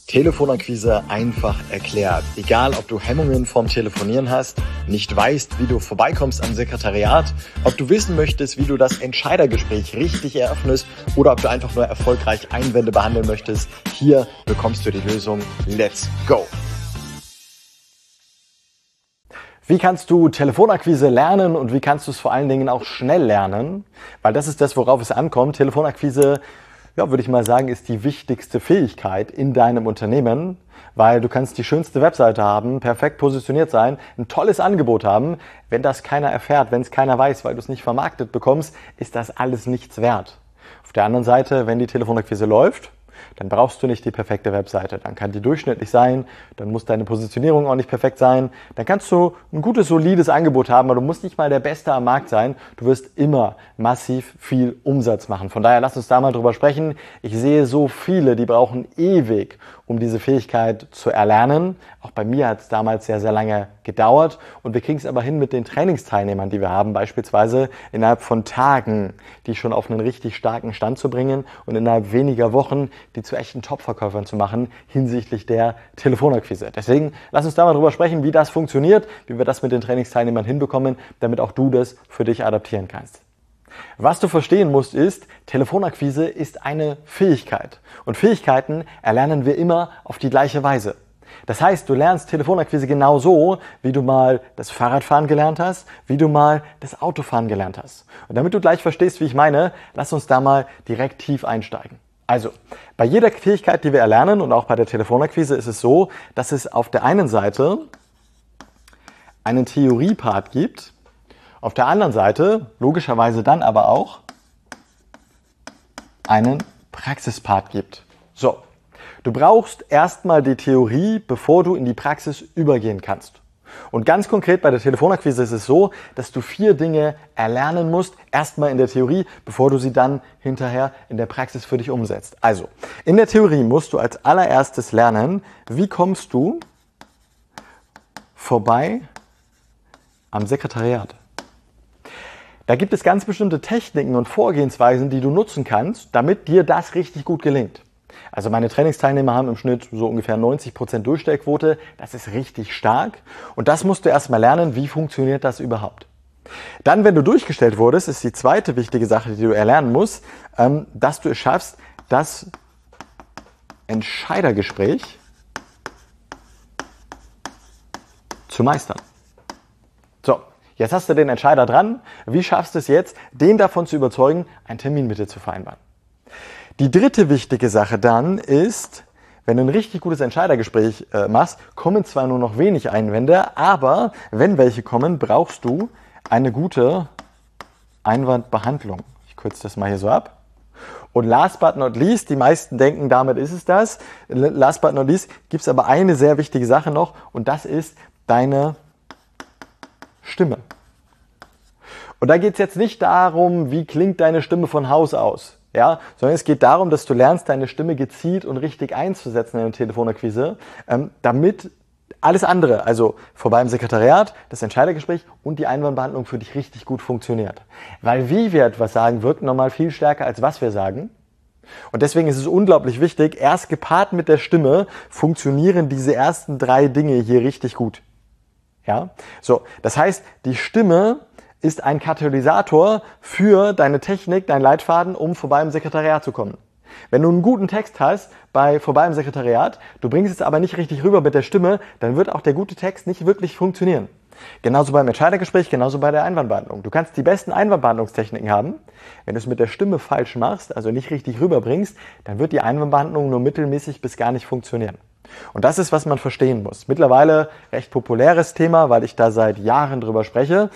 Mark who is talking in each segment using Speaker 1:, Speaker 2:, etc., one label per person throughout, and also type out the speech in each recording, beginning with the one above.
Speaker 1: Telefonakquise einfach erklärt. Egal, ob du Hemmungen vorm Telefonieren hast, nicht weißt, wie du vorbeikommst am Sekretariat, ob du wissen möchtest, wie du das Entscheidergespräch richtig eröffnest oder ob du einfach nur erfolgreich Einwände behandeln möchtest, hier bekommst du die Lösung. Let's go! Wie kannst du Telefonakquise lernen und wie kannst du es vor allen Dingen auch schnell lernen? Weil das ist das, worauf es ankommt. Telefonakquise, würde ich mal sagen, ist die wichtigste Fähigkeit in deinem Unternehmen, weil du kannst die schönste Webseite haben, perfekt positioniert sein, ein tolles Angebot haben. Wenn das keiner erfährt, wenn es keiner weiß, weil du es nicht vermarktet bekommst, ist das alles nichts wert. Auf der anderen Seite, wenn die Telefonakquise läuft, dann brauchst du nicht die perfekte Webseite. Dann kann die durchschnittlich sein, dann muss deine Positionierung auch nicht perfekt sein. Dann kannst du ein gutes, solides Angebot haben, aber du musst nicht mal der Beste am Markt sein. Du wirst immer massiv viel Umsatz machen. Von daher lass uns da mal drüber sprechen. Ich sehe so viele, die brauchen ewig, um diese Fähigkeit zu erlernen. Auch bei mir hat es damals sehr, sehr lange gedauert. Und wir kriegen es aber hin mit den Trainingsteilnehmern, die wir haben, beispielsweise innerhalb von Tagen, die schon auf einen richtig starken Stand zu bringen und innerhalb weniger Wochen die zu echten Top-Verkäufern zu machen hinsichtlich der Telefonakquise. Deswegen lass uns da mal drüber sprechen, wie das funktioniert, wie wir das mit den Trainingsteilnehmern hinbekommen, damit auch du das für dich adaptieren kannst. Was du verstehen musst ist, Telefonakquise ist eine Fähigkeit. Und Fähigkeiten erlernen wir immer auf die gleiche Weise. Das heißt, du lernst Telefonakquise genauso, wie du mal das Fahrradfahren gelernt hast, wie du mal das Autofahren gelernt hast. Und damit du gleich verstehst, wie ich meine, lass uns da mal direkt tief einsteigen. Also, bei jeder Fähigkeit, die wir erlernen und auch bei der Telefonakquise ist es so, dass es auf der einen Seite einen Theoriepart gibt, auf der anderen Seite logischerweise dann aber auch einen Praxispart gibt. So, du brauchst erstmal die Theorie, bevor du in die Praxis übergehen kannst. Und ganz konkret bei der Telefonakquise ist es so, dass du 4 Dinge erlernen musst, erstmal in der Theorie, bevor du sie dann hinterher in der Praxis für dich umsetzt. Also, in der Theorie musst du als allererstes lernen, wie kommst du vorbei am Sekretariat. Da gibt es ganz bestimmte Techniken und Vorgehensweisen, die du nutzen kannst, damit dir das richtig gut gelingt. Also meine Trainingsteilnehmer haben im Schnitt so ungefähr 90% Durchstellquote. Das ist richtig stark. Und das musst du erstmal lernen, wie funktioniert das überhaupt. Dann, wenn du durchgestellt wurdest, ist die zweite wichtige Sache, die du erlernen musst, dass du es schaffst, das Entscheidergespräch zu meistern. So, jetzt hast du den Entscheider dran. Wie schaffst du es jetzt, den davon zu überzeugen, einen Termin mit dir zu vereinbaren? Die dritte wichtige Sache dann ist, wenn du ein richtig gutes Entscheidergespräch machst, kommen zwar nur noch wenig Einwände, aber wenn welche kommen, brauchst du eine gute Einwandbehandlung. Ich kürze das mal hier so ab. Und last but not least, die meisten denken, damit ist es das. Last but not least gibt es aber eine sehr wichtige Sache noch und das ist deine Stimme. Und da geht es jetzt nicht darum, wie klingt deine Stimme von Haus aus. Ja, sondern es geht darum, dass du lernst, deine Stimme gezielt und richtig einzusetzen in der Telefonakquise, damit alles andere, also vorbei im Sekretariat, das Entscheidergespräch und die Einwandbehandlung für dich richtig gut funktioniert. Weil wie wir etwas sagen, wirkt normal viel stärker, als was wir sagen. Und deswegen ist es unglaublich wichtig, erst gepaart mit der Stimme funktionieren diese ersten 3 Dinge hier richtig gut. Ja, so, das heißt, die Stimme ist ein Katalysator für deine Technik, dein Leitfaden, um vorbei im Sekretariat zu kommen. Wenn du einen guten Text hast bei vorbei im Sekretariat, du bringst es aber nicht richtig rüber mit der Stimme, dann wird auch der gute Text nicht wirklich funktionieren. Genauso beim Entscheidergespräch, genauso bei der Einwandbehandlung. Du kannst die besten Einwandbehandlungstechniken haben. Wenn du es mit der Stimme falsch machst, also nicht richtig rüberbringst, dann wird die Einwandbehandlung nur mittelmäßig bis gar nicht funktionieren. Und das ist, was man verstehen muss. Mittlerweile recht populäres Thema, weil ich da seit Jahren drüber spreche,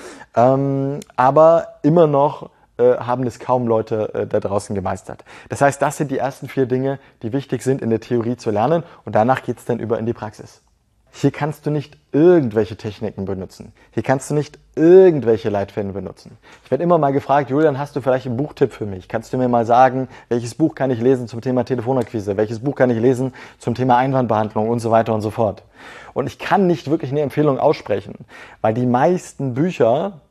Speaker 1: aber immer noch haben es kaum Leute da draußen gemeistert. Das heißt, das sind die ersten 4 Dinge, die wichtig sind in der Theorie zu lernen und danach geht es dann über in die Praxis. Hier kannst du nicht irgendwelche Techniken benutzen. Hier kannst du nicht irgendwelche Leitfäden benutzen. Ich werde immer mal gefragt, Julian, hast du vielleicht einen Buchtipp für mich? Kannst du mir mal sagen, welches Buch kann ich lesen zum Thema Telefonakquise? Welches Buch kann ich lesen zum Thema Einwandbehandlung und so weiter und so fort? Und ich kann nicht wirklich eine Empfehlung aussprechen, weil die meisten Bücher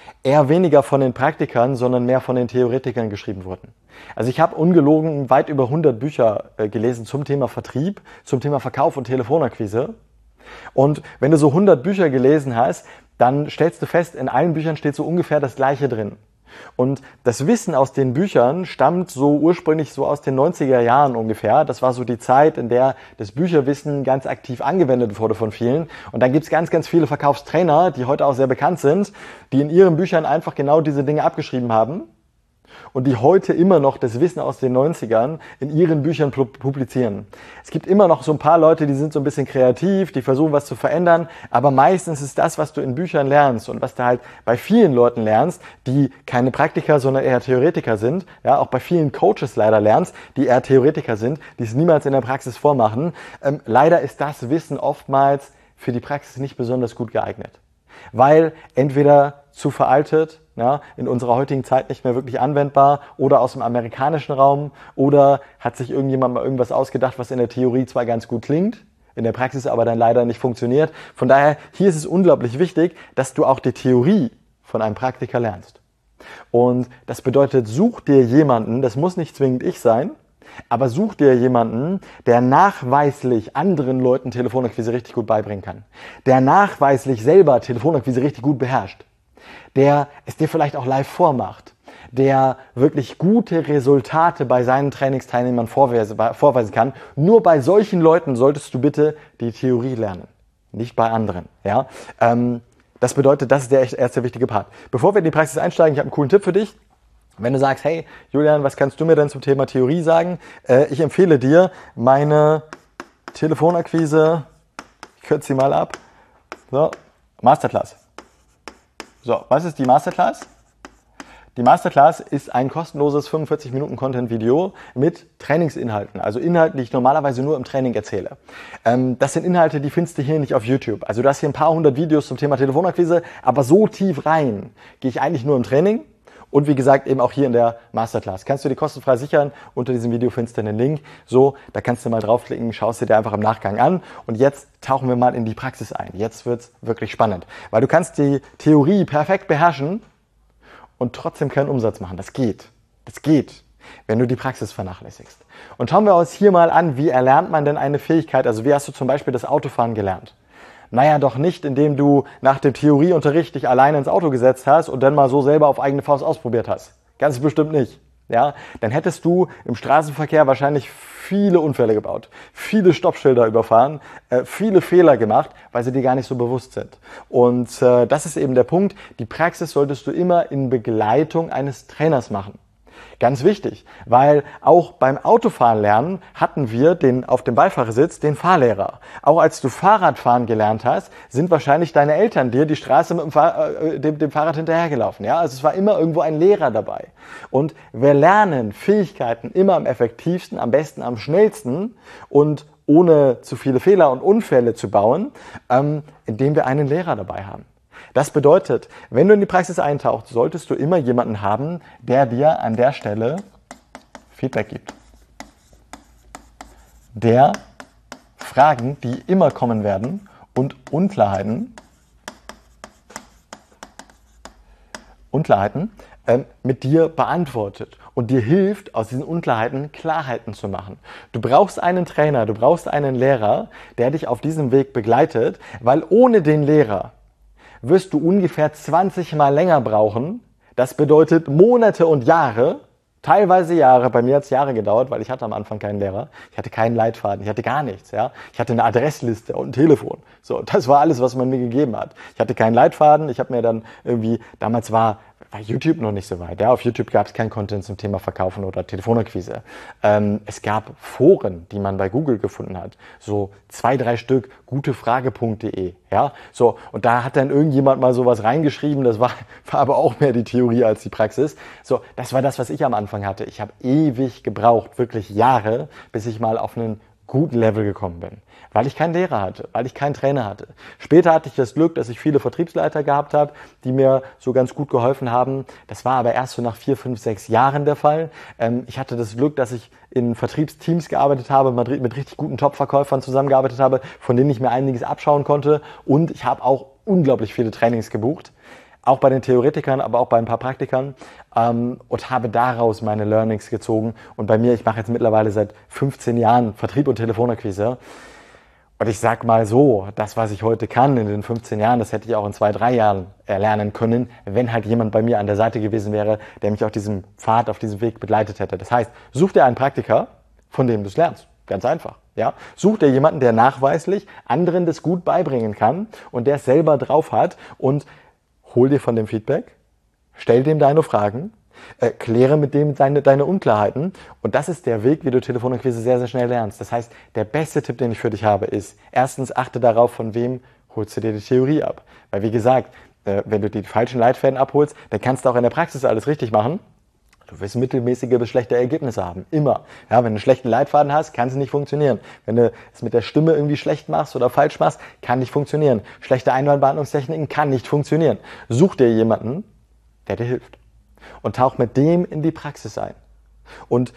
Speaker 1: eher weniger von den Praktikern, sondern mehr von den Theoretikern geschrieben wurden. Also ich habe ungelogen weit über 100 Bücher gelesen zum Thema Vertrieb, zum Thema Verkauf und Telefonakquise. Und wenn du so 100 Bücher gelesen hast, dann stellst du fest, in allen Büchern steht so ungefähr das Gleiche drin. Und das Wissen aus den Büchern stammt so ursprünglich so aus den 90er Jahren ungefähr. Das war so die Zeit, in der das Bücherwissen ganz aktiv angewendet wurde von vielen. Und dann gibt's ganz, ganz viele Verkaufstrainer, die heute auch sehr bekannt sind, die in ihren Büchern einfach genau diese Dinge abgeschrieben haben und die heute immer noch das Wissen aus den 90ern in ihren Büchern publizieren. Es gibt immer noch so ein paar Leute, die sind so ein bisschen kreativ, die versuchen was zu verändern, aber meistens ist das, was du in Büchern lernst und was du halt bei vielen Leuten lernst, die keine Praktiker, sondern eher Theoretiker sind, ja, auch bei vielen Coaches leider lernst, die eher Theoretiker sind, die es niemals in der Praxis vormachen. Leider ist das Wissen oftmals für die Praxis nicht besonders gut geeignet, weil entweder zu veraltet, ja, in unserer heutigen Zeit nicht mehr wirklich anwendbar oder aus dem amerikanischen Raum oder hat sich irgendjemand mal irgendwas ausgedacht, was in der Theorie zwar ganz gut klingt, in der Praxis aber dann leider nicht funktioniert. Von daher, hier ist es unglaublich wichtig, dass du auch die Theorie von einem Praktiker lernst. Und das bedeutet, such dir jemanden, das muss nicht zwingend ich sein, aber such dir jemanden, der nachweislich anderen Leuten Telefonakquise richtig gut beibringen kann, der nachweislich selber Telefonakquise richtig gut beherrscht, der es dir vielleicht auch live vormacht, der wirklich gute Resultate bei seinen Trainingsteilnehmern vorweisen kann. Nur bei solchen Leuten solltest du bitte die Theorie lernen, nicht bei anderen. Ja? Das bedeutet, das ist der erste wichtige Part. Bevor wir in die Praxis einsteigen, ich habe einen coolen Tipp für dich. Wenn du sagst, hey Julian, was kannst du mir denn zum Thema Theorie sagen? Ich empfehle dir meine Telefonakquise, ich kürze sie mal ab, so, Masterclass. So, was ist die Masterclass? Die Masterclass ist ein kostenloses 45-Minuten-Content-Video mit Trainingsinhalten, also Inhalten, die ich normalerweise nur im Training erzähle. Das sind Inhalte, die findest du hier nicht auf YouTube. Also du hast hier ein paar hundert Videos zum Thema Telefonakquise, aber so tief rein gehe ich eigentlich nur im Training. Und wie gesagt, eben auch hier in der Masterclass. Kannst du dir kostenfrei sichern. Unter diesem Video findest du einen Link. So, da kannst du mal draufklicken, schaust dir einfach im Nachgang an. Und jetzt tauchen wir mal in die Praxis ein. Jetzt wird's wirklich spannend. Weil du kannst die Theorie perfekt beherrschen und trotzdem keinen Umsatz machen. Das geht. Das geht, wenn du die Praxis vernachlässigst. Und schauen wir uns hier mal an, wie erlernt man denn eine Fähigkeit? Also wie hast du zum Beispiel das Autofahren gelernt? Naja, doch nicht, indem du nach dem Theorieunterricht dich alleine ins Auto gesetzt hast und dann mal so selber auf eigene Faust ausprobiert hast. Ganz bestimmt nicht. Ja? Dann hättest du im Straßenverkehr wahrscheinlich viele Unfälle gebaut, viele Stoppschilder überfahren, viele Fehler gemacht, weil sie dir gar nicht so bewusst sind. Und das ist eben der Punkt. Die Praxis solltest du immer in Begleitung eines Trainers machen. Ganz wichtig, weil auch beim Autofahren lernen hatten wir auf dem Beifahrersitz den Fahrlehrer. Auch als du Fahrradfahren gelernt hast, sind wahrscheinlich deine Eltern dir die Straße mit dem Fahrrad hinterhergelaufen. Ja? Also es war immer irgendwo ein Lehrer dabei. Und wir lernen Fähigkeiten immer am effektivsten, am besten, am schnellsten und ohne zu viele Fehler und Unfälle zu bauen, indem wir einen Lehrer dabei haben. Das bedeutet, wenn du in die Praxis eintauchst, solltest du immer jemanden haben, der dir an der Stelle Feedback gibt. Der Fragen, die immer kommen werden und Unklarheiten mit dir beantwortet und dir hilft, aus diesen Unklarheiten Klarheiten zu machen. Du brauchst einen Trainer, du brauchst einen Lehrer, der dich auf diesem Weg begleitet, weil ohne den Lehrer wirst du ungefähr 20 Mal länger brauchen. Das bedeutet Monate und Jahre, teilweise Jahre. Bei mir hat es Jahre gedauert, weil ich hatte am Anfang keinen Lehrer. Ich hatte keinen Leitfaden, ich hatte gar nichts. Ja? Ich hatte eine Adressliste und ein Telefon. So, das war alles, was man mir gegeben hat. Ich hatte keinen Leitfaden. Ich habe mir dann irgendwie, damals war YouTube noch nicht so weit. Ja? Auf YouTube gab es keinen Content zum Thema Verkaufen oder Telefonakquise. Es gab Foren, die man bei Google gefunden hat. So 2, 3 Stück, gutefrage.de. Ja? So, und da hat dann irgendjemand mal sowas reingeschrieben. Das war aber auch mehr die Theorie als die Praxis. So, das war das, was ich am Anfang hatte. Ich habe ewig gebraucht, wirklich Jahre, bis ich mal auf einen guten Level gekommen bin, weil ich keinen Lehrer hatte, weil ich keinen Trainer hatte. Später hatte ich das Glück, dass ich viele Vertriebsleiter gehabt habe, die mir so ganz gut geholfen haben. Das war aber erst so nach 4, 5, 6 Jahren der Fall. Ich hatte das Glück, dass ich in Vertriebsteams gearbeitet habe, mit richtig guten Top-Verkäufern zusammengearbeitet habe, von denen ich mir einiges abschauen konnte. Und ich habe auch unglaublich viele Trainings gebucht. auch bei den Theoretikern, aber auch bei ein paar Praktikern und habe daraus meine Learnings gezogen. Und bei mir, ich mache jetzt mittlerweile seit 15 Jahren Vertrieb und Telefonakquise. Und ich sag mal so, das, was ich heute kann in den 15 Jahren, das hätte ich auch in 2, 3 Jahren erlernen können, wenn halt jemand bei mir an der Seite gewesen wäre, der mich auf diesem Pfad, auf diesem Weg begleitet hätte. Das heißt, such dir einen Praktiker, von dem du es lernst. Ganz einfach. Ja? Such dir jemanden, der nachweislich anderen das gut beibringen kann und der es selber drauf hat und hol dir von dem Feedback, stell dem deine Fragen, kläre mit dem deine Unklarheiten und das ist der Weg, wie du Telefonakquise sehr, sehr schnell lernst. Das heißt, der beste Tipp, den ich für dich habe, ist, erstens achte darauf, von wem holst du dir die Theorie ab. Weil wie gesagt, wenn du die falschen Leitfäden abholst, dann kannst du auch in der Praxis alles richtig machen. Du wirst mittelmäßige bis schlechte Ergebnisse haben. Immer. Ja, wenn du einen schlechten Leitfaden hast, kann es nicht funktionieren. Wenn du es mit der Stimme irgendwie schlecht machst oder falsch machst, kann nicht funktionieren. Schlechte Einwandbehandlungstechniken kann nicht funktionieren. Such dir jemanden, der dir hilft. Und tauch mit dem in die Praxis ein. Und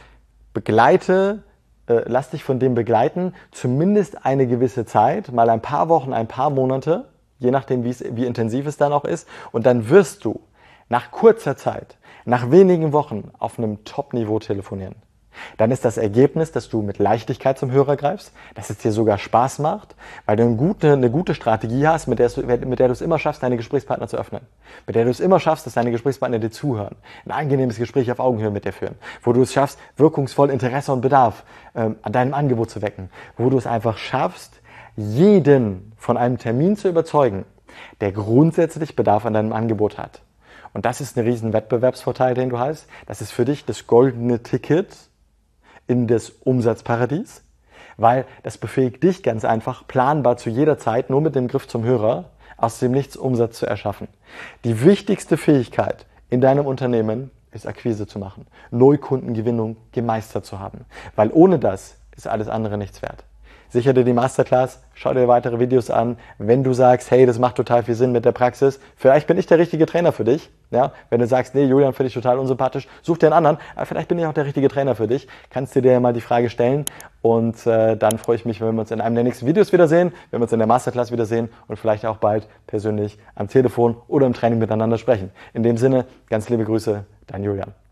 Speaker 1: lass dich von dem begleiten, zumindest eine gewisse Zeit, mal ein paar Wochen, ein paar Monate, je nachdem, wie intensiv es dann auch ist. Und dann wirst du nach kurzer Zeit, nach wenigen Wochen auf einem Top-Niveau telefonieren. Dann ist das Ergebnis, dass du mit Leichtigkeit zum Hörer greifst, dass es dir sogar Spaß macht, weil du eine gute Strategie hast, mit der du es immer schaffst, deine Gesprächspartner zu öffnen. Mit der du es immer schaffst, dass deine Gesprächspartner dir zuhören. Ein angenehmes Gespräch auf Augenhöhe mit dir führen. Wo du es schaffst, wirkungsvoll Interesse und Bedarf an deinem Angebot zu wecken. Wo du es einfach schaffst, jeden von einem Termin zu überzeugen, der grundsätzlich Bedarf an deinem Angebot hat. Und das ist ein riesen Wettbewerbsvorteil, den du hast. Das ist für dich das goldene Ticket in das Umsatzparadies, weil das befähigt dich ganz einfach, planbar zu jeder Zeit, nur mit dem Griff zum Hörer, aus dem Nichts Umsatz zu erschaffen. Die wichtigste Fähigkeit in deinem Unternehmen ist Akquise zu machen, Neukundengewinnung gemeistert zu haben, weil ohne das ist alles andere nichts wert. Sicher dir die Masterclass, schau dir weitere Videos an. Wenn du sagst, hey, das macht total viel Sinn mit der Praxis, vielleicht bin ich der richtige Trainer für dich. Ja, wenn du sagst, nee, Julian, finde ich total unsympathisch, such dir einen anderen, aber vielleicht bin ich auch der richtige Trainer für dich. Kannst du dir ja mal die Frage stellen und dann freue ich mich, wenn wir uns in einem der nächsten Videos wiedersehen, wenn wir uns in der Masterclass wiedersehen und vielleicht auch bald persönlich am Telefon oder im Training miteinander sprechen. In dem Sinne, ganz liebe Grüße, dein Julian.